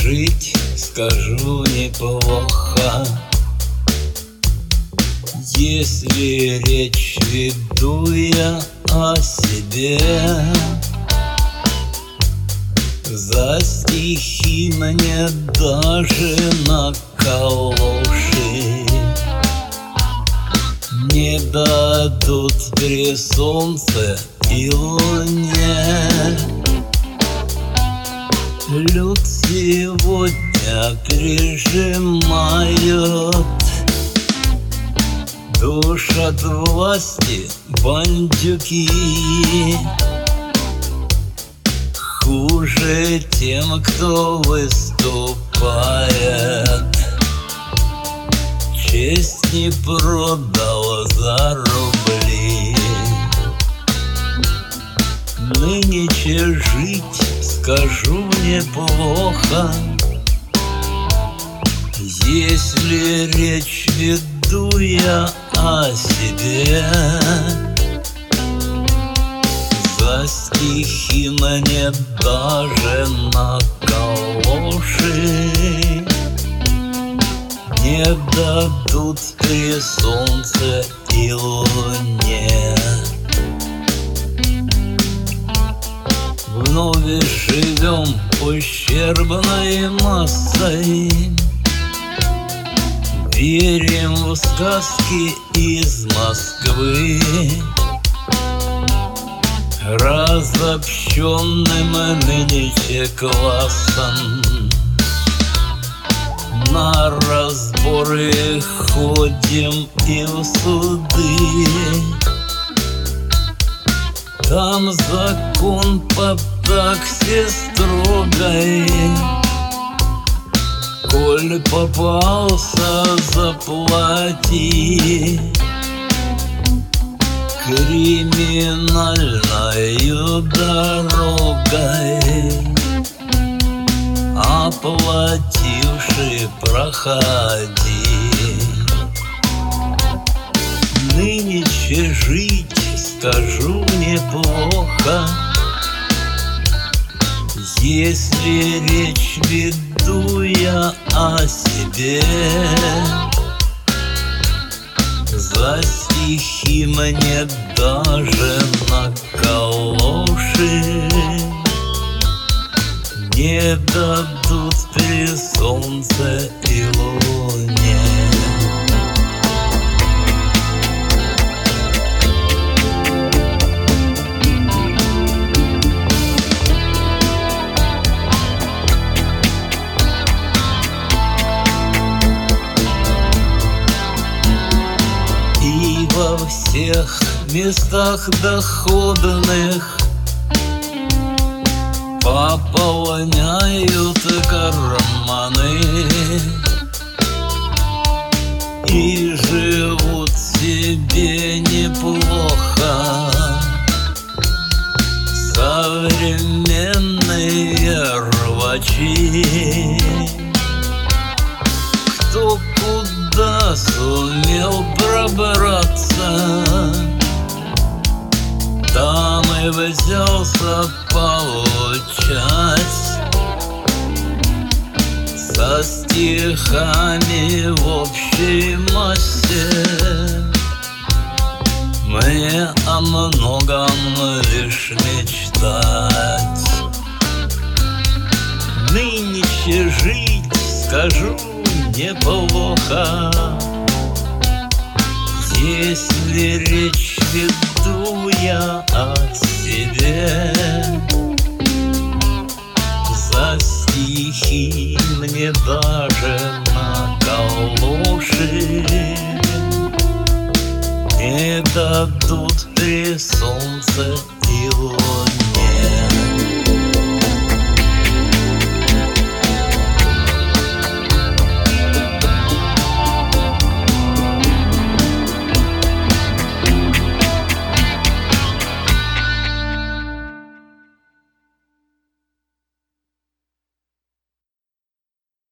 жить, скажу, неплохо. Если речь веду я о себе, за стихи мне даже на калоши не дадут при солнце и луне. Люд сегодня прижимает, душат власти бандюки. Хуже тем, кто выступает, честь не продал за рубли. Нынче жить, скажу, неплохо. Если речь веду я о себе, за стихи мне даже на калоши не дадут при солнце и луне. Вновь живем ущербной массой, верим в сказки из Москвы. Разобщенным нынче классом на разборы ходим и в суды. Там закон по таксе строгой, коль попался, заплати. Криминальною дорогой оплативши проходи. Нынче жить, скажу, неплохо. Если речь веду я о себе, за стихи мне даже на калоши не дадут при солнце и луне. Во всех местах доходных пополняют карманы и живут себе неплохо современные рвачи. Кто куда сумел пробраться, там и взялся получать. Со стихами в общей массе мне о многом лишь мечтать. Нынче жить, скажу, неплохо. Если речь веду я о себе, за стихи мне даже на калоши не дадут при солнце